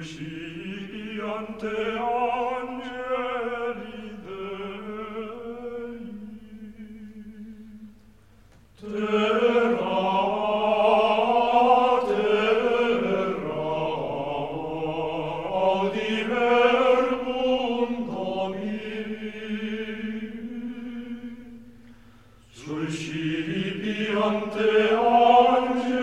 Suscipi ante angeli Dei. Terra, terra, audi verbum Domini. Suscipi ante angeli